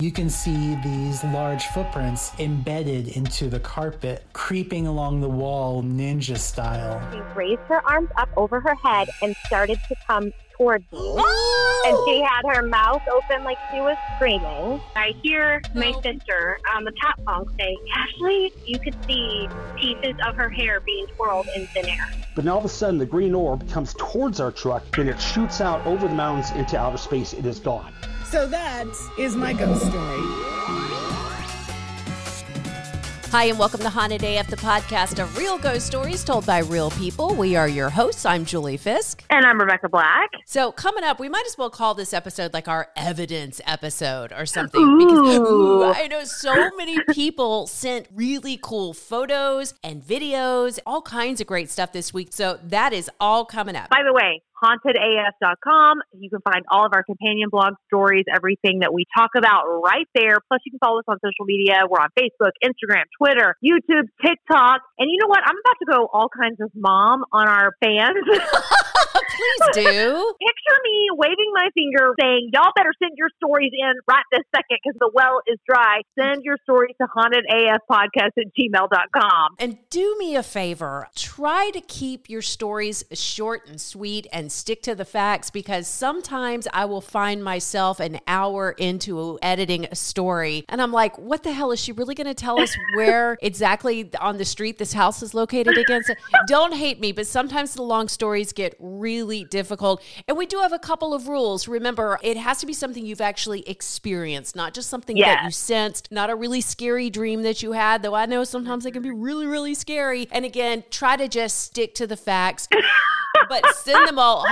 You can see these large footprints embedded into the carpet, creeping along the wall ninja style. She raised her arms up over her head and started to come towards me. And she had her mouth open like she was screaming. I hear my sister on the top bunk say, "Ashley," you could see pieces of her hair being twirled in thin air. But now all of a sudden, the green orb comes towards our truck, and it shoots out over the mountains into outer space. It is gone. So that is my ghost story. Hi, and welcome to Haunted AF, the podcast of real ghost stories told by real people. We are your hosts. I'm Julie Fisk. And I'm Rebecca Black. So coming up, we might as well call this episode like our evidence episode or something. Because I know so many people sent really cool photos and videos, all kinds of great stuff this week. So that is all coming up. By the way, hauntedaf.com. You can find all of our companion blog stories, everything that we talk about right there. Plus, you can follow us on social media. We're on Facebook, Instagram, Twitter, YouTube, TikTok. And you know what? I'm about to go all kinds of mom on our fans. Please do. Picture me waving my finger saying, y'all better send your stories in right this second because the well is dry. Send your stories to hauntedafpodcast@gmail.com. And do me a favor. Try to keep your stories short and sweet and stick to the facts, because sometimes I will find myself an hour into editing a story and I'm like, what the hell, is she really going to tell us where exactly on the street this house is located again? So don't hate me, but sometimes the long stories get really difficult. And we do have a couple of rules. Remember, it has to be something you've actually experienced, not just something that you sensed, not a really scary dream that you had, though I know sometimes they can be really, really scary. And again, try to just stick to the facts. But send them all,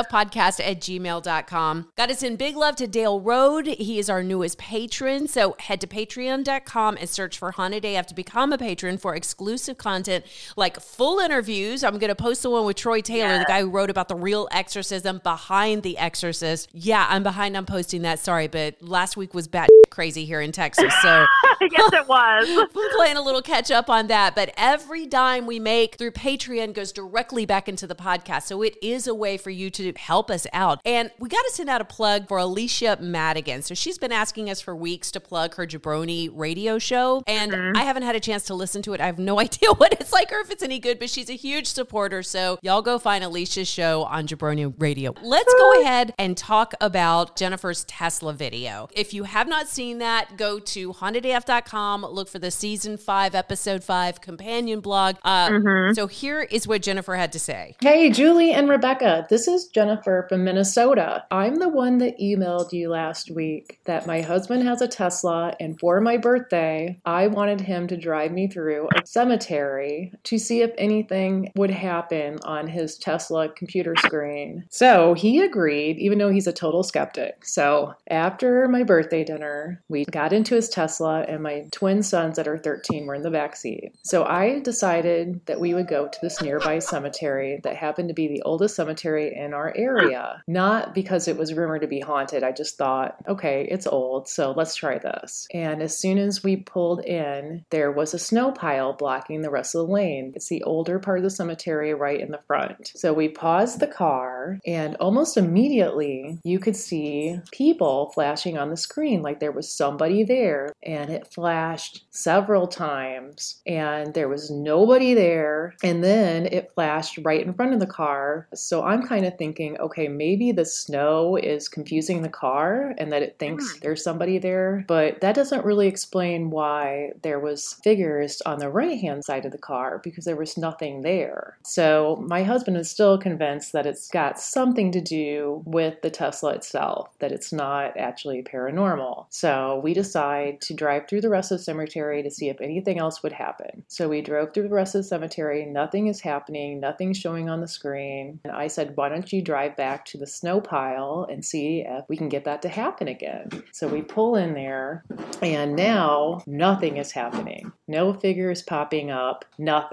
hauntedafpodcast@gmail.com. Got to send big love to Dale Road. He is our newest patron. So head to patreon.com and search for Haunted AF to become a patron for exclusive content like full interviews. I'm going to post the one with Troy Taylor, the guy who wrote about the real exorcism behind The Exorcist. Yeah, I'm behind on posting that. Sorry, but last week was bat crazy here in Texas. So yes, it was. We're playing a little catch up on that. But every dime we make through Patreon goes directly back into the podcast. So it is a way for you to help us out. And we got to send out a plug for Alicia Madigan. So she's been asking us for weeks to plug her Jabroni radio show. And I haven't had a chance to listen to it. I have no idea what it's like or if it's any good, but she's a huge supporter. So y'all go find Alicia's show on Jabroni Radio. Let's go ahead and talk about Jennifer's Tesla video. If you have not seen that, go to hauntedaf.com, look for the season 5, episode 5 companion blog. So here is what Jennifer had to say. Hey, Julie and Rebecca, this is Jennifer from Minnesota. I'm the one that emailed you last week that my husband has a Tesla, and for my birthday, I wanted him to drive me through a cemetery to see if anything would happen on his Tesla computer screen. So he agreed, even though he's a total skeptic. So after my birthday dinner, we got into his Tesla, and my twin sons that are 13 were in the backseat. So I decided that we would go to this nearby cemetery that happened to be the oldest cemetery in our area. Not because it was rumored to be haunted. I just thought, okay, it's old, so let's try this. And as soon as we pulled in, there was a snow pile blocking the rest of the lane. It's the older part of the cemetery right in the front. So we paused the car, and almost immediately you could see people flashing on the screen like there was somebody there. And it flashed several times, and there was nobody there. And then it flashed right in front of the car. So I'm kind of thinking, okay, maybe the snow is confusing the car and that it thinks there's somebody there. But that doesn't really explain why there was figures on the right-hand side of the car, because there was nothing there. So my husband is still convinced that it's got something to do with the Tesla itself, that it's not actually paranormal. So we decide to drive through the rest of the cemetery to see if anything else would happen. So we drove through the rest of the cemetery. Nothing is happening. Nothing's showing on the screen. And I said, why don't you drive back to the snow pile and see if we can get that to happen again? So we pull in there, and now nothing is happening. No figures popping up, nothing.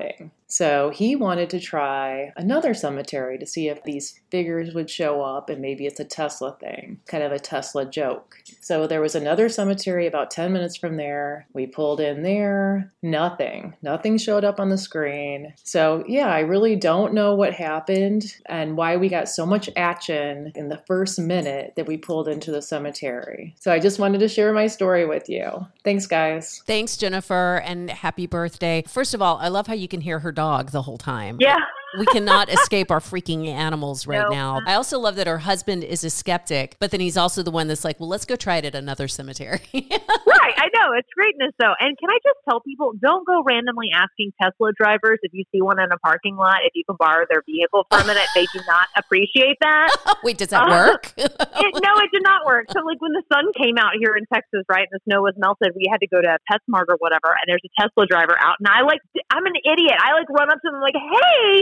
So he wanted to try another cemetery to see if these figures would show up, and maybe it's a Tesla thing, kind of a Tesla joke. So there was another cemetery about 10 minutes from there. We pulled in there. Nothing showed up on the screen. So yeah, I really don't know what happened and why we got so much action in the first minute that we pulled into the cemetery. So I just wanted to share my story with you. Thanks, guys. Thanks, Jennifer, and happy birthday. First of all, I love how you can hear her dog the whole time. Yeah. We cannot escape our freaking animals right now. I also love that her husband is a skeptic, but then he's also the one that's like, well, let's go try it at another cemetery. Right, I know. It's greatness, though. And can I just tell people, don't go randomly asking Tesla drivers if you see one in a parking lot, if you can borrow their vehicle for a minute. They do not appreciate that. Wait, does that work? No, it did not work. So, like, when the sun came out here in Texas, right, and the snow was melted, we had to go to PetSmart or whatever, and there's a Tesla driver out, and I'm an idiot. I, run up to them, hey,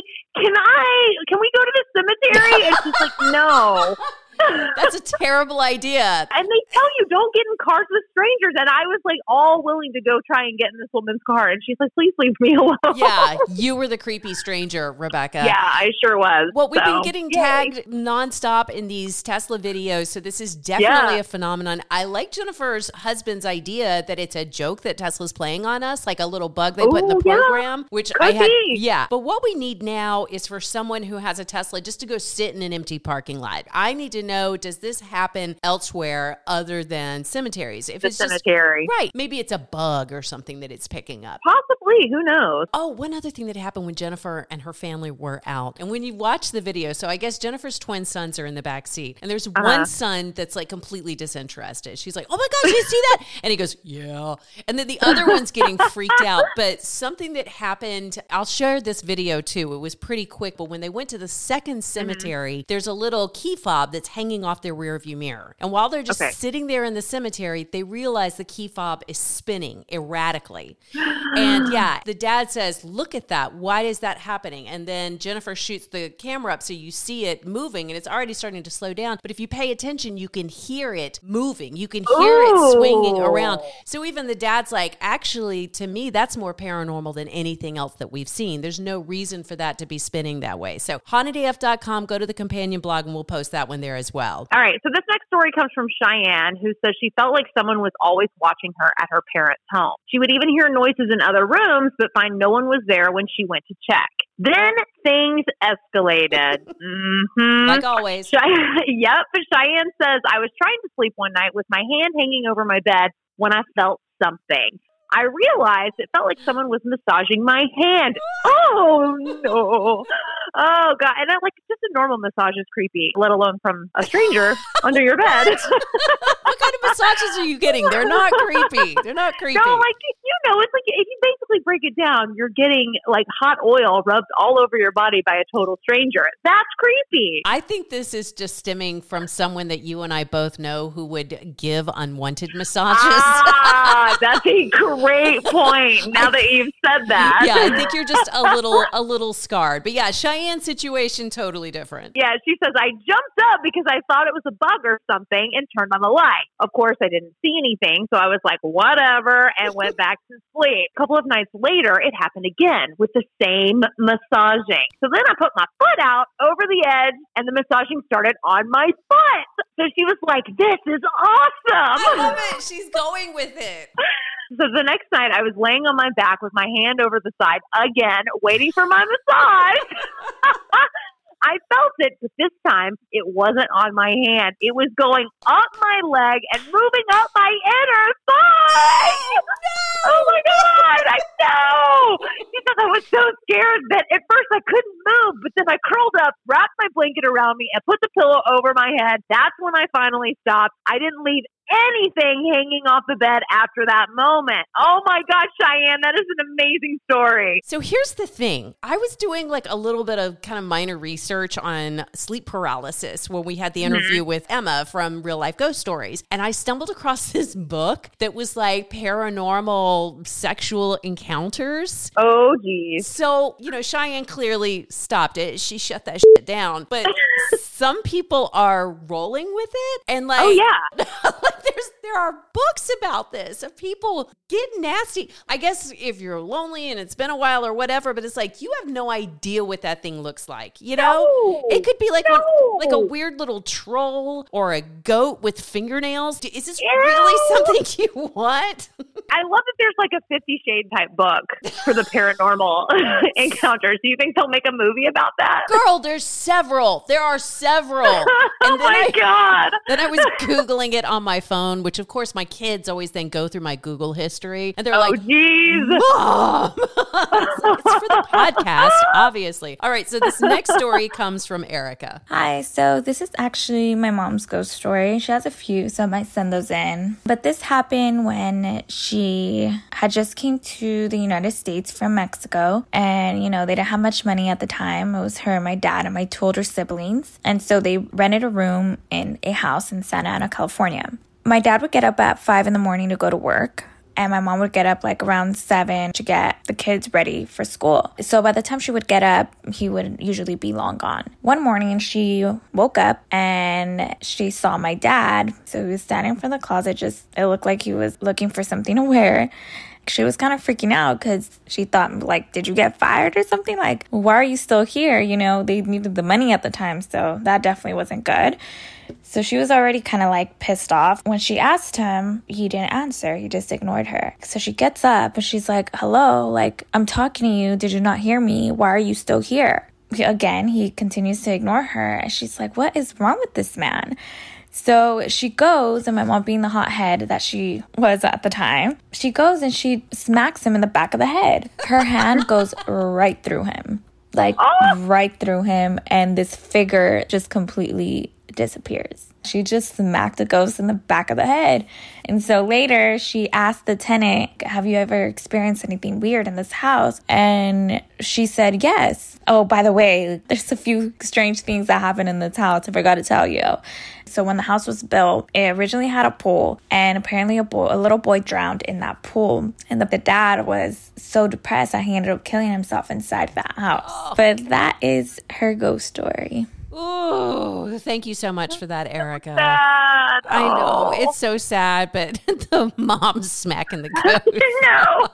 can we go to the cemetery? And she's like, no. That's a terrible idea. And they tell you, don't get in cars with strangers. And I was all willing to go try and get in this woman's car. And she's like, please leave me alone. Yeah, you were the creepy stranger, Rebecca. Yeah, I sure was. Well, we've been getting tagged nonstop in these Tesla videos. So this is definitely a phenomenon. I like Jennifer's husband's idea that it's a joke that Tesla's playing on us, like a little bug they put in the program, which Could be. Yeah. But what we need now is for someone who has a Tesla just to go sit in an empty parking lot. I need to know, does this happen elsewhere other than cemeteries? If it's cemetery. Right. Maybe it's a bug or something that it's picking up. Possibly. Who knows? Oh, one other thing that happened when Jennifer and her family were out. And when you watch the video, so I guess Jennifer's twin sons are in the back seat. And there's one son that's completely disinterested. She's like, oh my gosh, you see that? And he goes, yeah. And then the other one's getting freaked out. But something that happened, I'll share this video too. It was pretty quick. But when they went to the second cemetery, there's a little key fob that's hanging off their rearview mirror. And while they're just sitting there in the cemetery, they realize the key fob is spinning erratically. And the dad says, look at that. Why is that happening? And then Jennifer shoots the camera up so you see it moving, and it's already starting to slow down. But if you pay attention, you can hear it moving. You can hear it swinging around. So even the dad's like, actually, to me, that's more paranormal than anything else that we've seen. There's no reason for that to be spinning that way. So hauntedaf.com, go to the companion blog, and we'll post that one there as well. All right. So this next story comes from Cheyenne, who says she felt like someone was always watching her at her parents' home. She would even hear noises in other rooms, but find no one was there when she went to check. Then things escalated. Like always. Yep. Cheyenne says, I was trying to sleep one night with my hand hanging over my bed when I felt something. I realized it felt like someone was massaging my hand. Oh, no. Oh, God. And just a normal massage is creepy, let alone from a stranger under your bed. What kind of massages are you getting? They're not creepy. They're not creepy. No, it's like if you basically break it down, you're getting hot oil rubbed all over your body by a total stranger. That's creepy. I think this is just stemming from someone that you and I both know who would give unwanted massages. That's a great point. Now that you've said that. Yeah, I think you're just a little scarred. But yeah, Cheyenne's situation, totally different. Yeah, she says, I jumped up because I thought it was a bug or something and turned on the light. Of course, I didn't see anything, so I was like, whatever, and went back to sleep. A couple of nights later, it happened again with the same massaging. So then I put my foot out over the edge, and the massaging started on my foot. So she was like, this is awesome. I love it. She's going with it. So the next night, I was laying on my back with my hand over the side again, waiting for my massage. I felt it, but this time it wasn't on my hand. It was going up my leg and moving up my inner thigh. No! Oh my God, I know! Because I was so scared that at first I couldn't move, but then I curled up, wrapped my blanket around me, and put the pillow over my head. That's when I finally stopped. I didn't leave anything hanging off the bed after that moment. Oh my gosh, Cheyenne, that is an amazing story. So here's the thing. I was doing a little bit of kind of minor research on sleep paralysis when we had the interview with Emma from Real Life Ghost Stories. And I stumbled across this book that was paranormal sexual encounters. Oh, geez. So, Cheyenne clearly stopped it. She shut that shit down. But some people are rolling with it. And oh, yeah. There are books about this of people getting nasty. I guess if you're lonely and it's been a while or whatever, but it's like you have no idea what that thing looks like. You know, it could be like like a weird little troll or a goat with fingernails. Is this really something you want? I love that there's like a 50 Shades type book for the paranormal encounters. Do you think they'll make a movie about that? Girl, there's several. There are several. And Oh my God. Then I was Googling it on my phone, which of course my kids always then go through my Google history and they're like, geez. Mom! It's for the podcast, obviously. All right, so this next story comes from Erica. Hi, so this is actually my mom's ghost story. She has a few, so I might send those in. But this happened when she had just came to the United States from Mexico. And, you know, they didn't have much money at the time. It was her, my dad, and my two older siblings. And so they rented a room in a house in Santa Ana, California. My dad would get up at 5 a.m. to go to work. And my mom would get up like around 7 to get the kids ready for school. So by the time she would get up, he would usually be long gone. One morning, she woke up and she saw my dad. So he was standing in front of the closet. It looked like he was looking for something to wear. She was kind of freaking out because she thought, like, did you get fired or something? Like, why are you still here? You know, they needed the money at the time. So that definitely wasn't good. So she was already kind of like pissed off. When she asked him, he didn't answer. He just ignored her. So she gets up and she's like, hello, like, I'm talking to you. Did you not hear me? Why are you still here? Again, he continues to ignore her. And she's like, what is wrong with this man? So she goes, and my mom being the hothead that she was at the time, she goes and she smacks him in the back of the head. Her hand goes right through him, like right through him. And this figure just completely disappears. She just smacked the ghost in the back of the head. And so later she asked the tenant, have you ever experienced anything weird in this house? And she said, yes. Oh, by the way, there's a few strange things that happen in this house. I forgot to tell you. So when the house was built, it originally had a pool, and apparently a little boy drowned in that pool. And the dad was so depressed that he ended up killing himself inside that house. Oh. But that is her ghost story. Oh, thank you so much for that, Erica. Sad. I know, it's so sad, but the mom's smacking the ghost. No.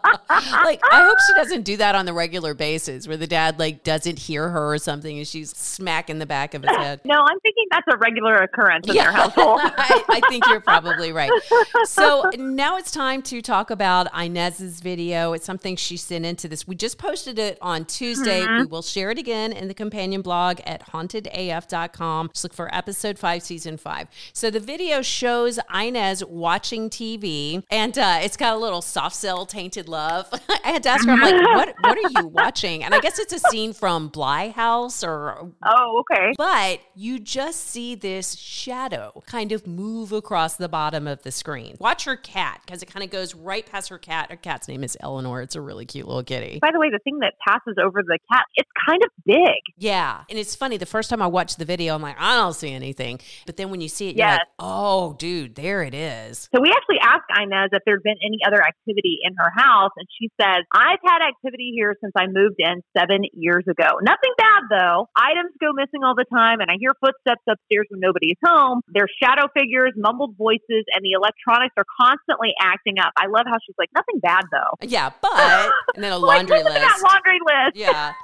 Like, I hope she doesn't do that on the regular basis where the dad, like, doesn't hear her or something and she's smacking the back of his head. No, I'm thinking that's a regular occurrence in their household. I think you're probably right. So now it's time to talk about Inez's video. It's something she sent into this. We just posted it on Tuesday. Mm-hmm. We will share it again in the companion blog at hauntedaf.com. Just look for episode 5, season 5. So the video shows Inez watching TV, and it's got a little soft cell tainted love. I had to ask her, I'm like, what are you watching? And I guess it's a scene from Bly House or... Oh, okay. But you just see this shadow kind of move across the bottom of the screen. Watch her cat, because it kind of goes right past her cat. Her cat's name is Eleanor. It's a really cute little kitty. By the way, the thing that passes over the cat, it's kind of big. Yeah. And it's funny. The first time I watched the video, I'm like, I don't see anything. But then when you see it, you're like, oh, dude, there it is. So we actually asked Inez if there'd been any other activity in her house. And she says, I've had activity here since I moved in 7 years ago. Nothing bad, though. Items go missing all the time, and I hear footsteps upstairs when nobody's home. There's shadow figures, mumbled voices, and the electronics are constantly acting up. I love how she's like, nothing bad, though. Yeah, but... And then a laundry list. Look at that laundry list. Yeah.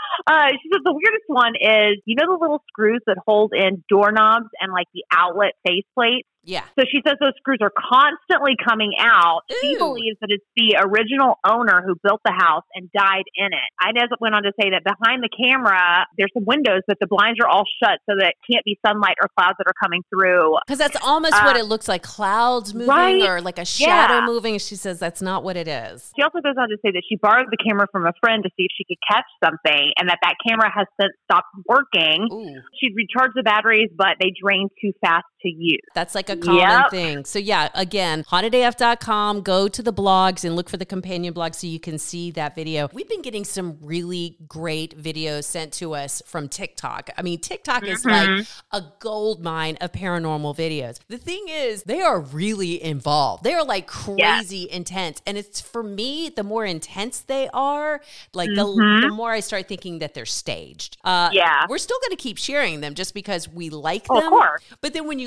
She says the weirdest one is, you know, the little screws that hold in doorknobs and like the outlet faceplates? Yeah. So she says those screws are constantly coming out. Ooh. She believes that it's the original owner who built the house and died in it. Inez went on to say that behind the camera, there's some windows, but the blinds are all shut so that it can't be sunlight or clouds that are coming through. Because that's almost what it looks like, clouds moving right? or like a shadow moving. She says that's not what it is. She also goes on to say that she borrowed the camera from a friend to see if she could catch something, and that camera has since stopped working. Ooh. She'd recharge the batteries, but they drain too fast to use. That's like a common thing. So yeah, again, hauntedaf.com, go to the blogs and look for the companion blog so you can see that video. We've been getting some really great videos sent to us from TikTok. I mean, TikTok is like a gold mine of paranormal videos. The thing is, they are really involved. They are like crazy intense. And it's, for me, the more intense they are, like the more I start thinking that they're staged. We're still going to keep sharing them just because we like them. Of course. But then when you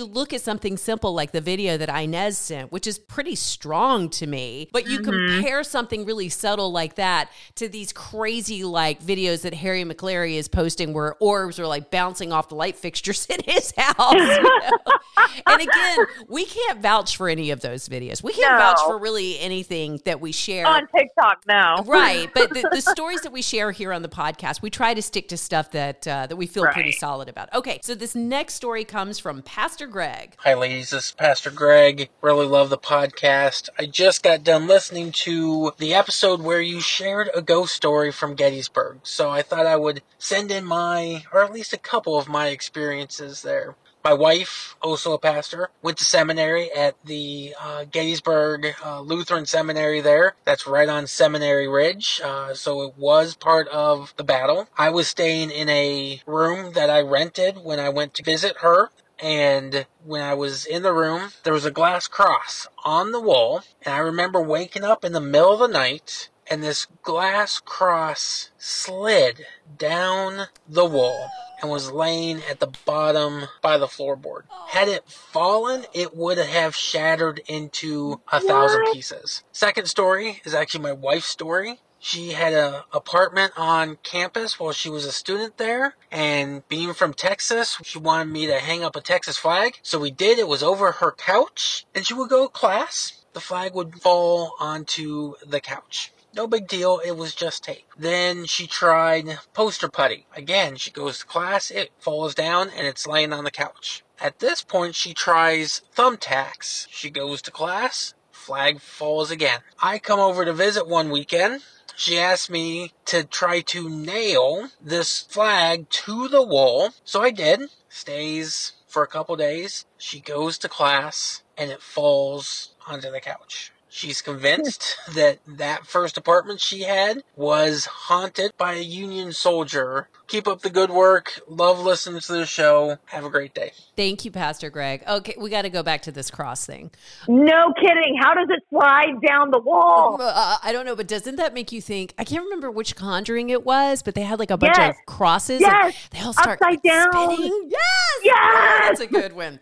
look at something simple like the video that Inez sent, which is pretty strong to me, but you compare something really subtle like that to these crazy like videos that Harry McClary is posting where orbs are like bouncing off the light fixtures in his house. You know? And again, we can't vouch for any of those videos. We can't vouch for really anything that we share on TikTok. No, right? But the stories that we share here on the podcast, we try to stick to stuff that we feel pretty solid about. Okay, so this next story comes from Pastor Greg. Hi, ladies. This is Pastor Greg. Really love the podcast. I just got done listening to the episode where you shared a ghost story from Gettysburg, so I thought I would send in or at least a couple of my experiences there. My wife, also a pastor, went to seminary at the Gettysburg Lutheran Seminary there. That's right on Seminary Ridge, so it was part of the battle. I was staying in a room that I rented when I went to visit her. And when I was in the room, there was a glass cross on the wall. And I remember waking up in the middle of the night, and this glass cross slid down the wall and was laying at the bottom by the floorboard. Had it fallen, it would have shattered into 1,000 pieces. Second story is actually my wife's story. She had an apartment on campus while she was a student there, and being from Texas, she wanted me to hang up a Texas flag. So we did. It was over her couch, and she would go to class. The flag would fall onto the couch. No big deal, it was just tape. Then she tried poster putty. Again, she goes to class, it falls down, and it's laying on the couch. At this point, she tries thumbtacks. She goes to class, flag falls again. I come over to visit one weekend. She asked me to try to nail this flag to the wall, so I did. Stays for a couple days. She goes to class, and it falls onto the couch. She's convinced that that first apartment she had was haunted by a Union soldier. Keep up the good work. Love listening to the show. Have a great day. Thank you, Pastor Greg. Okay, we got to go back to this cross thing. No kidding. How does it slide down the wall? I don't know, but doesn't that make you think? I can't remember which Conjuring it was, but they had like a bunch of crosses. Yes. And they all start upside down. spinning. Yes. Yes. That's a good one.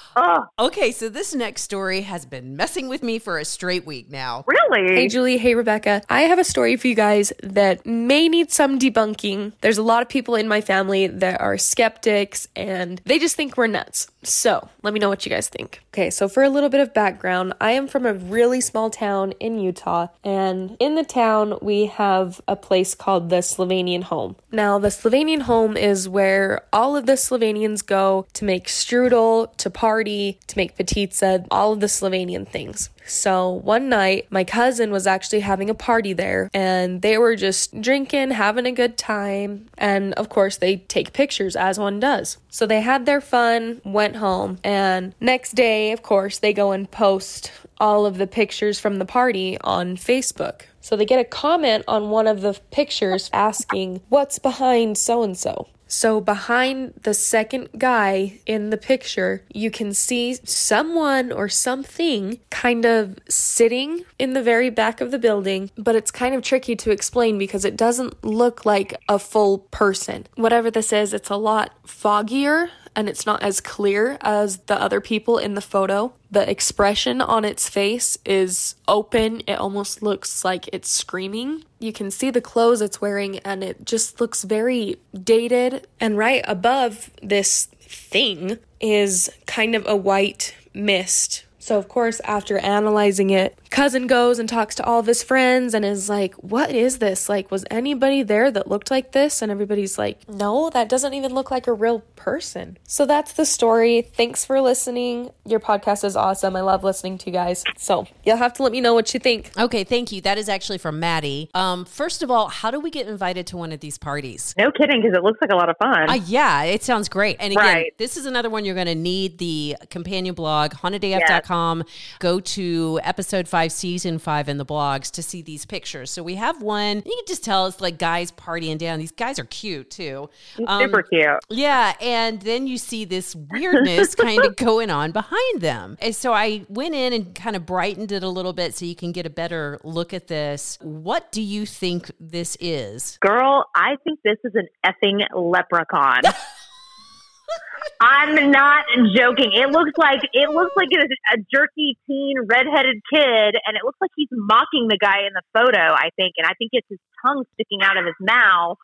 Okay, so this next story has been messing with me for a straight week now. Really? Hey, Julie. Hey, Rebecca. I have a story for you guys that may need some debunking. There's a lot of people in my family that are skeptics, and they just think we're nuts. So, let me know what you guys think. Okay, so for a little bit of background, I am from a really small town in Utah, and in the town, we have a place called the Slovenian Home. Now, the Slovenian Home is where all of the Slovenians go to make strudel, to party, to make pizza, all of the Slovenian things. So one night, my cousin was actually having a party there, and they were just drinking, having a good time, and of course they take pictures as one does. So they had their fun, went home, and next day, of course, they go and post all of the pictures from the party on Facebook. So they get a comment on one of the pictures asking, "What's behind so-and-so?" So behind the second guy in the picture, you can see someone or something kind of sitting in the very back of the building, but it's kind of tricky to explain because it doesn't look like a full person. Whatever this is, it's a lot foggier and it's not as clear as the other people in the photo. The expression on its face is open. It almost looks like it's screaming. You can see the clothes it's wearing and it just looks very dated. And right above this thing is kind of a white mist. So, of course, after analyzing it, cousin goes and talks to all of his friends and is like, "What is this? Like, was anybody there that looked like this?" And everybody's like, "No, that doesn't even look like a real person." So that's the story. Thanks for listening. Your podcast is awesome. I love listening to you guys. So you'll have to let me know what you think. Okay, thank you. That is actually from Maddie. First of all, how do we get invited to one of these parties? No kidding, because it looks like a lot of fun. Yeah, it sounds great. And again, this is another one you're going to need the companion blog, hauntedaf.com. Go to episode 5, season 5 in the blogs to see these pictures. So we have one. You can just tell it's like guys partying down. These guys are cute too. Super cute. Yeah. And then you see this weirdness kind of going on behind them. And so I went in and kind of brightened it a little bit so you can get a better look at this. What do you think this is? Girl, I think this is an effing leprechaun. I'm not joking. It looks like a jerky teen redheaded kid, and it looks like he's mocking the guy in the photo, I think. And I think it's his tongue sticking out of his mouth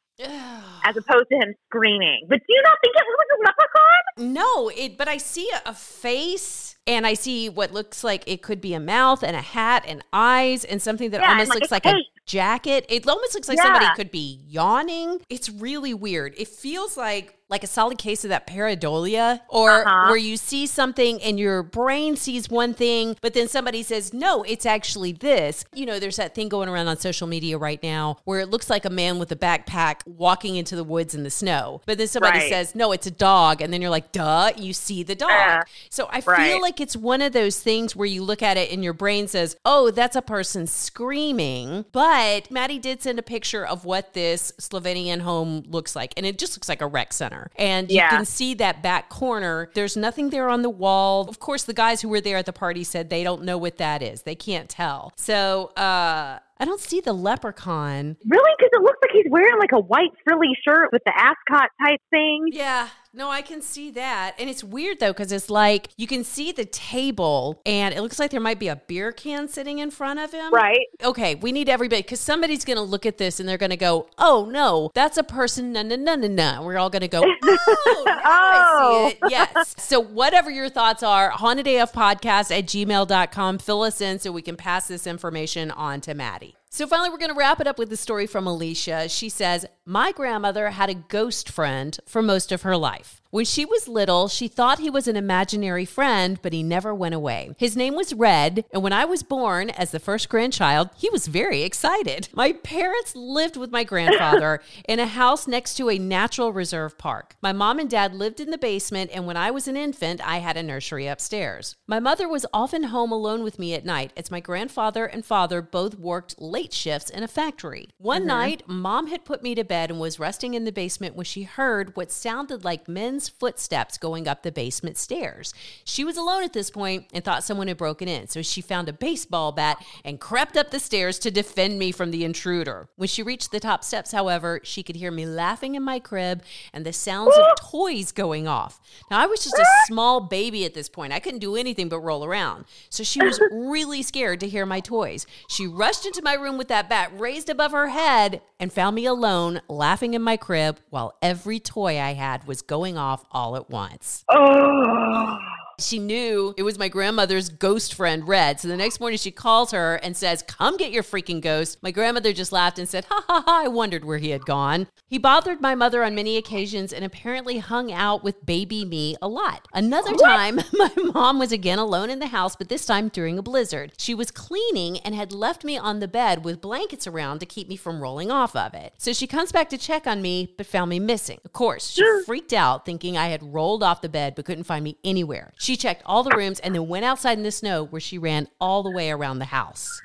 as opposed to him screaming. But do you not think it was a leprechaun? No, but I see a face, and I see what looks like it could be a mouth and a hat and eyes and something that almost looks like a jacket. It almost looks like somebody could be yawning. It's really weird. It feels like a solid case of that pareidolia, or where you see something and your brain sees one thing, but then somebody says, no, it's actually this. You know, there's that thing going around on social media right now where it looks like a man with a backpack walking into the woods in the snow. But then somebody says, no, it's a dog. And then you're like, duh, you see the dog. So I feel like it's one of those things where you look at it and your brain says, oh, that's a person screaming. But Maddie did send a picture of what this Slovenian home looks like. And it just looks like a rec center. And you can see that back corner. There's nothing there on the wall. Of course, the guys who were there at the party said they don't know what that is. They can't tell. So, I don't see the leprechaun. Really? Because it looks like he's wearing like a white frilly shirt with the ascot type thing. Yeah. No, I can see that. And it's weird, though, because it's like you can see the table and it looks like there might be a beer can sitting in front of him. Right. Okay, we need everybody, because somebody's going to look at this and they're going to go, oh, no, that's a person. No. We're all going to go, oh, now I see it. Yes. So whatever your thoughts are, hauntedafpodcast@gmail.com. Fill us in so we can pass this information on to Maddie. So finally, we're going to wrap it up with the story from Alicia. She says, my grandmother had a ghost friend for most of her life. When she was little, she thought he was an imaginary friend, but he never went away. His name was Red, and when I was born as the first grandchild, he was very excited. My parents lived with my grandfather in a house next to a natural reserve park. My mom and dad lived in the basement, and when I was an infant, I had a nursery upstairs. My mother was often home alone with me at night, as my grandfather and father both worked late shifts in a factory. One night, Mom had put me to bed and was resting in the basement when she heard what sounded like men's footsteps going up the basement stairs. She was alone at this point and thought someone had broken in, so she found a baseball bat and crept up the stairs to defend me from the intruder. When she reached the top steps, however, she could hear me laughing in my crib and the sounds of toys going off. Now, I was just a small baby at this point. I couldn't do anything but roll around, so she was really scared to hear my toys. She rushed into my room with that bat raised above her head and found me alone, laughing in my crib while every toy I had was going off all at once. Oh. She knew it was my grandmother's ghost friend, Red. So the next morning she calls her and says, come get your freaking ghost. My grandmother just laughed and said, ha ha ha, I wondered where he had gone. He bothered my mother on many occasions and apparently hung out with baby me a lot. Another time, my mom was again alone in the house, but this time during a blizzard. She was cleaning and had left me on the bed with blankets around to keep me from rolling off of it. So she comes back to check on me, but found me missing. Of course, she freaked out thinking I had rolled off the bed, but couldn't find me anywhere. She checked all the rooms and then went outside in the snow, where she ran all the way around the house.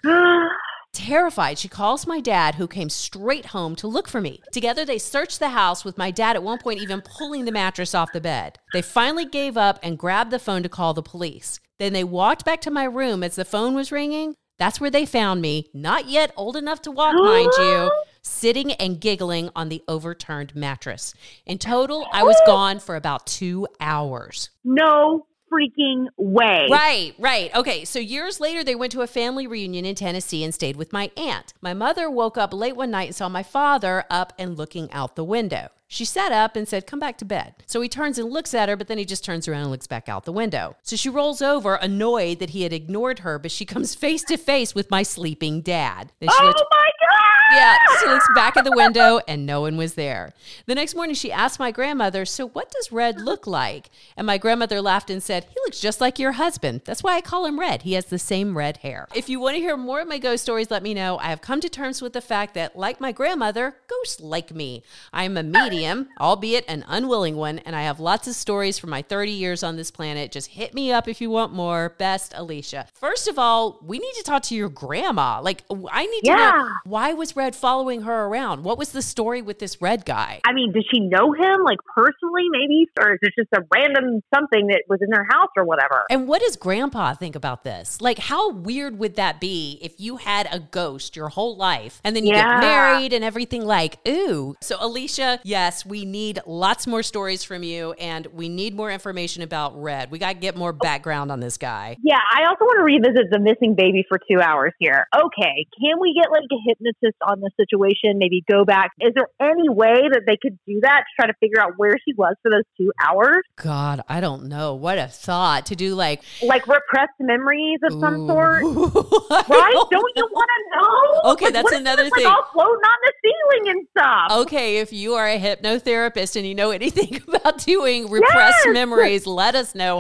Terrified, she calls my dad, who came straight home to look for me. Together, they searched the house, with my dad at one point even pulling the mattress off the bed. They finally gave up and grabbed the phone to call the police. Then they walked back to my room as the phone was ringing. That's where they found me, not yet old enough to walk, mind you, sitting and giggling on the overturned mattress. In total, I was gone for about 2 hours. No freaking way. Right. Okay, so years later, they went to a family reunion in Tennessee and stayed with my aunt. My mother woke up late one night and saw my father up and looking out the window. She sat up and said, come back to bed. So he turns and looks at her, but then he just turns around and looks back out the window. So she rolls over, annoyed that he had ignored her, but she comes face to face with my sleeping dad. Then she my God! Yeah, she looks back at the window and no one was there. The next morning, she asked my grandmother, so what does Red look like? And my grandmother laughed and said, he looks just like your husband. That's why I call him Red. He has the same red hair. If you want to hear more of my ghost stories, let me know. I have come to terms with the fact that, like my grandmother, ghosts like me. I am a medium, albeit an unwilling one, and I have lots of stories from my 30 years on this planet. Just hit me up if you want more. Best, Alicia. First of all, we need to talk to your grandma. Like, I need to know, why was Red following her around? What was the story with this Red guy? I mean, did she know him, like, personally, maybe? Or is it just a random something that was in their house or whatever? And what does Grandpa think about this? Like, how weird would that be if you had a ghost your whole life and then you get married and everything? Like, ooh. So, Alicia, yes. yes, we need lots more stories from you, and we need more information about Red. We got to get more background on this guy. Yeah, I also want to revisit the missing baby for 2 hours here. Okay, can we get like a hypnotist on the situation? Maybe go back. Is there any way that they could do that to try to figure out where she was for those 2 hours? God, I don't know. What a thought to do like repressed memories of some sort. Right? Don't you want to know? Okay, that's another thing. All floating on the ceiling and stuff. Okay, if you are a hypnotherapist and you know anything about doing repressed memories, let us know.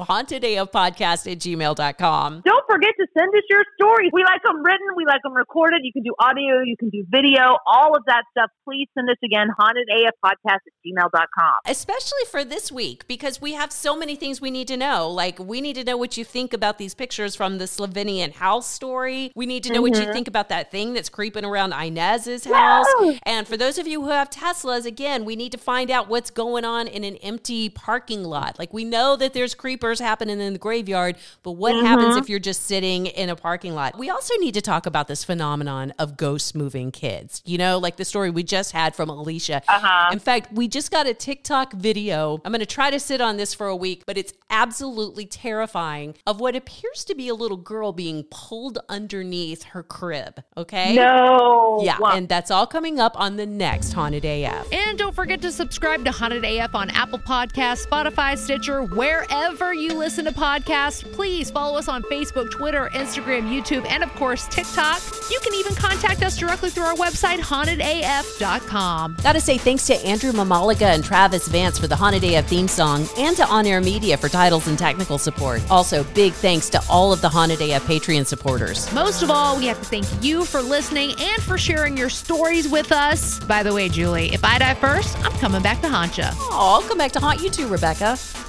hauntedafpodcast@gmail.com. Don't forget to send us your stories. We like them written. We like them recorded. You can do audio. You can do video. All of that stuff. Please send us again, hauntedafpodcast@gmail.com. Especially for this week, because we have so many things we need to know. Like, we need to know what you think about these pictures from the Slovenian house story. We need to know what you think about that thing that's creeping around Inez's house. And for those of you who have Teslas, again, we need to find out what's going on in an empty parking lot. Like, we know that there's creepers happening in the graveyard, but what happens if you're just sitting in a parking lot? We also need to talk about this phenomenon of ghosts moving kids. You know, like the story we just had from Alicia. In fact, we just got a TikTok video. I'm going to try to sit on this for a week, but it's absolutely terrifying, of what appears to be a little girl being pulled underneath her crib. Okay? No. Yeah, and that's all coming up on the next Haunted AF. And don't forget to subscribe to Haunted AF on Apple Podcasts, Spotify, Stitcher, wherever you listen to podcasts. Please follow us on Facebook, Twitter, Instagram, YouTube, and of course, TikTok. You can even contact us directly through our website, hauntedaf.com. Gotta say thanks to Andrew Mamaliga and Travis Vance for the Haunted AF theme song, and to On Air Media for titles and technical support. Also, big thanks to all of the Haunted AF Patreon supporters. Most of all, we have to thank you for listening and for sharing your stories with us. By the way, Julie, if I die first, I'm coming back to haunt you. Oh, I'll come back to haunt you too, Rebecca.